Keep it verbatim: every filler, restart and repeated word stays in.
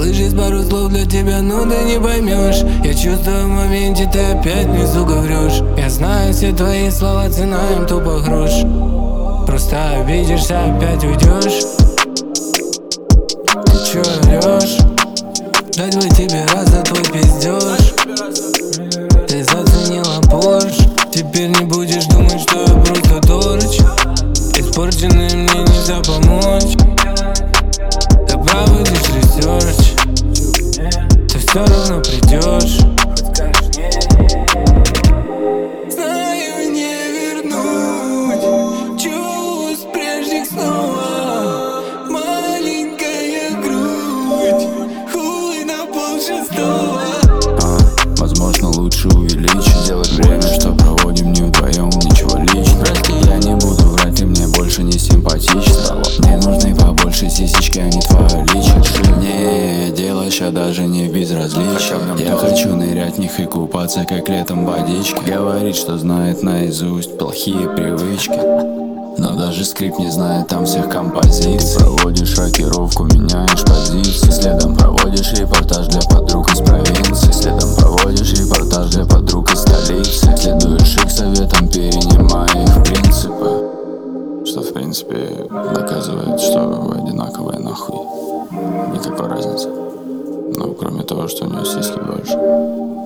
Слышишь пару слов для тебя, но ты не поймешь. Я чувствую в моменте, ты опять мне, сука, врешь. Я знаю все твои слова, цена им тупо грош. Просто обидишься, опять уйдешь. Ты чё орёшь? Дать бы тебе раз за твой пиздёж. Ты заценила Порш. Теперь не будешь думать, что я просто торч. Испорченный мне нельзя помочь. Ты правый лишь ресерч. Ты все равно придешь. Знаю, не вернуть чувств прежних снова. Маленькая грудь, хуй на полшестого. а, Возможно, лучше увеличить, сделать время, что проводим не вдвоем, ничего личного. Прости, я не буду врать, ты мне больше не симпатична. Мне нужны побольше сисечки, а не твоя личность. Не, дело ща даже не в безразличии. Я хочу нырять в них и купаться, как летом в водичке. Говорит, что знает наизусть плохие привычки, но даже скрип не знает там всех композиций. Ты проводишь рокировку, меняешь позиции. Следом проводишь репортаж для подруг из провинции. Следом проводишь репортаж для подруг из столицы. Следуешь их советам, перенимая их принципы. Что в принципе доказывает, что вы одинаковые нахуй. Никакой разницы. Ну, кроме того, что у нее сиськи больше.